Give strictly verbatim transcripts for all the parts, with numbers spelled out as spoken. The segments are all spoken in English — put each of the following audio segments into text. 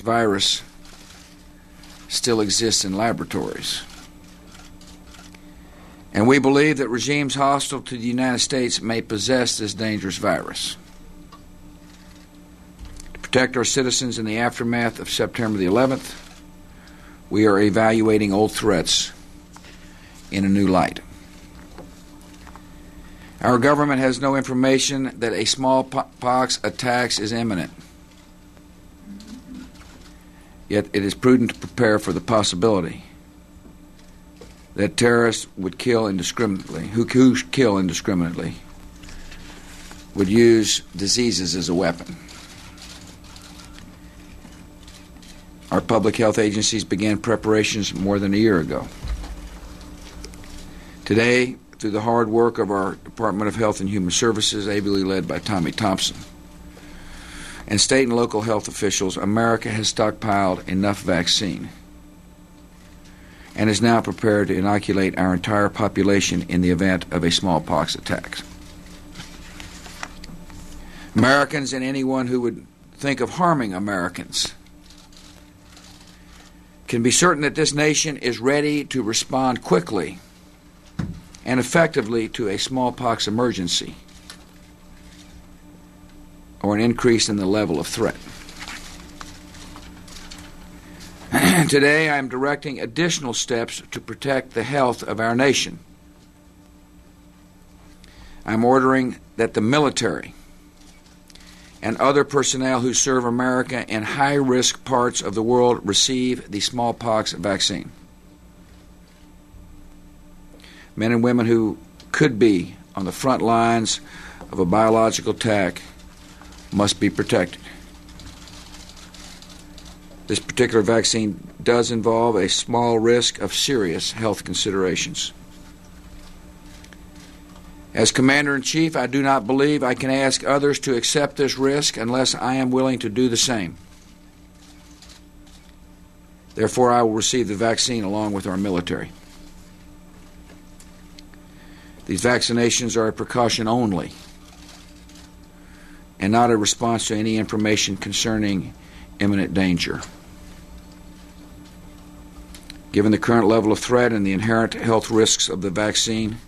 virus still exists in laboratories. And we believe that regimes hostile to the United States may possess this dangerous virus. To protect our citizens in the aftermath of September the eleventh, we are evaluating old threats in a new light. Our government has no information that a smallpox attack is imminent. Yet it is prudent to prepare for the possibility that terrorists would kill indiscriminately, who, who kill indiscriminately, would use diseases as a weapon. Our public health agencies began preparations more than a year ago. Today, through the hard work of our Department of Health and Human Services, ably led by Tommy Thompson, and state and local health officials, America has stockpiled enough vaccine and is now prepared to inoculate our entire population in the event of a smallpox attack. Americans and anyone who would think of harming Americans can be certain that this nation is ready to respond quickly and effectively to a smallpox emergency or an increase in the level of threat. Today, I am directing additional steps to protect the health of our nation. I'm ordering that the military and other personnel who serve America in high-risk parts of the world receive the smallpox vaccine. Men and women who could be on the front lines of a biological attack must be protected. This particular vaccine does involve a small risk of serious health considerations. As Commander-in-Chief, I do not believe I can ask others to accept this risk unless I am willing to do the same. Therefore, I will receive the vaccine along with our military. These vaccinations are a precaution only and not a response to any information concerning imminent danger. Given the current level of threat and the inherent health risks of the vaccine,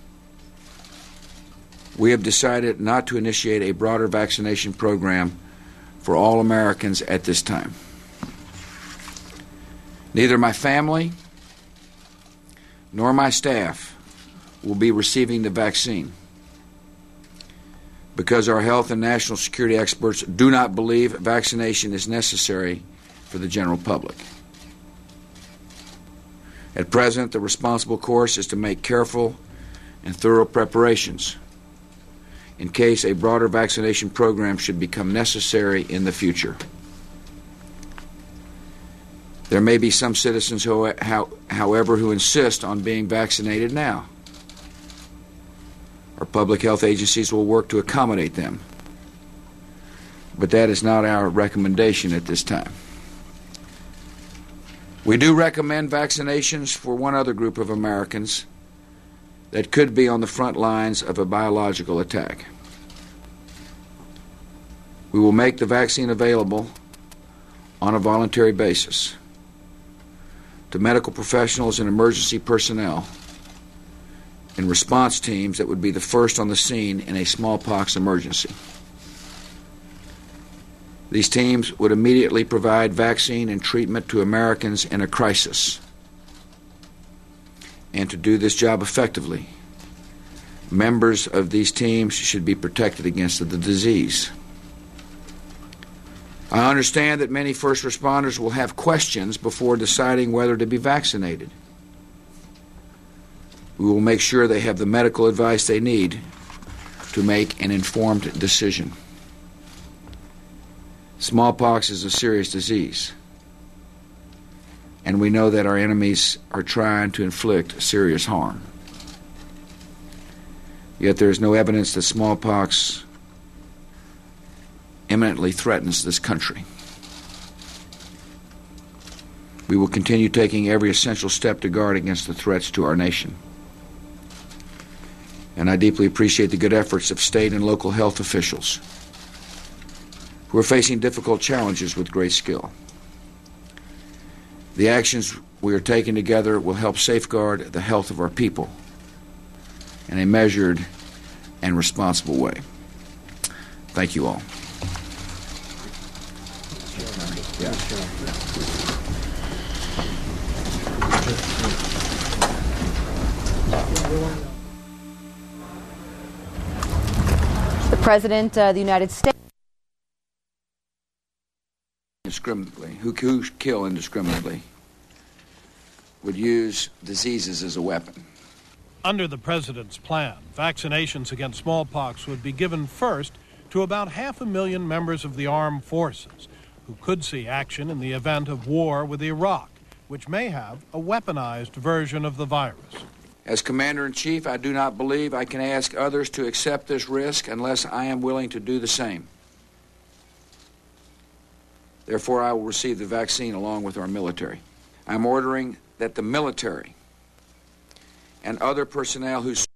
we have decided not to initiate a broader vaccination program for all Americans at this time. Neither my family nor my staff will be receiving the vaccine because our health and national security experts do not believe vaccination is necessary for the general public. At present, the responsible course is to make careful and thorough preparations in case a broader vaccination program should become necessary in the future. There may be some citizens, who, how, however, who insist on being vaccinated now. Our public health agencies will work to accommodate them, but that is not our recommendation at this time. We do recommend vaccinations for one other group of Americans that could be on the front lines of a biological attack. We will make the vaccine available on a voluntary basis to medical professionals and emergency personnel and response teams that would be the first on the scene in a smallpox emergency. These teams would immediately provide vaccine and treatment to Americans in a crisis. And to do this job effectively, members of these teams should be protected against the disease. I understand that many first responders will have questions before deciding whether to be vaccinated. We will make sure they have the medical advice they need to make an informed decision. Smallpox is a serious disease, and we know that our enemies are trying to inflict serious harm. Yet there is no evidence that smallpox imminently threatens this country. We will continue taking every essential step to guard against the threats to our nation. And I deeply appreciate the good efforts of state and local health officials who are facing difficult challenges with great skill. The actions we are taking together will help safeguard the health of our people in a measured and responsible way. Thank you all. Yeah. The President of the United States. Indiscriminately, who, who kill indiscriminately, would use diseases as a weapon. Under the President's plan, vaccinations against smallpox would be given first to about half a million members of the armed forces who could see action in the event of war with Iraq, which may have a weaponized version of the virus. As Commander-in-Chief, I do not believe I can ask others to accept this risk unless I am willing to do the same. Therefore, I will receive the vaccine along with our military. I'm ordering that the military and other personnel who